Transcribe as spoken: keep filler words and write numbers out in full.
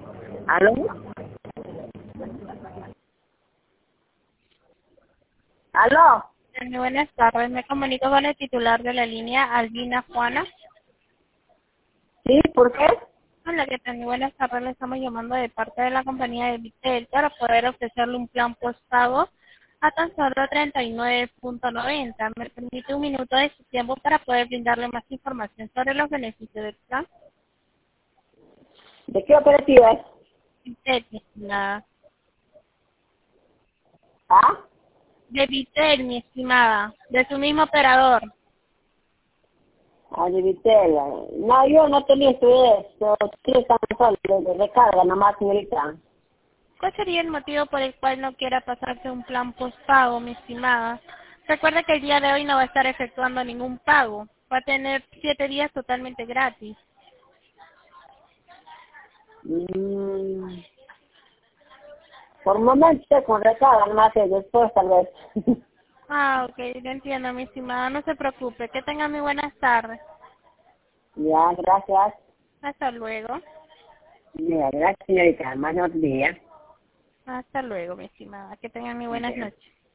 ¿Aló? ¿Aló? Muy buenas tardes, me comunico con el titular de la línea, Albina Juana. ¿Sí? ¿Por qué? Hola, ¿qué tal? Muy buenas tardes, le estamos llamando de parte de la compañía de Vitel para poder ofrecerle un plan postpago a tan solo treinta y nueve punto noventa. ¿Me permite un minuto de su tiempo para poder brindarle más información sobre los beneficios del plan? ¿De qué operativa es? Vitel, mi estimada. ¿Ah? De Vitel, mi estimada, de su mismo operador. Ah, de Vitela. No, yo no tenía estudios. Yo tenía tan solo de recarga nomás, señorita. ¿Cuál sería el motivo por el cual no quiera pasarse un plan postpago, mi estimada? Recuerda que el día de hoy no va a estar efectuando ningún pago. Va a tener siete días totalmente gratis. Mm, por momentos con recarga nomás, y después tal vez. Ah, ok, lo entiendo, mi estimada. No se preocupe. Que tenga muy buenas tardes. Ya, gracias. Hasta luego. Ya, gracias, señorita. Más otro día. Hasta luego, mi estimada. Que tengan muy buenas noches.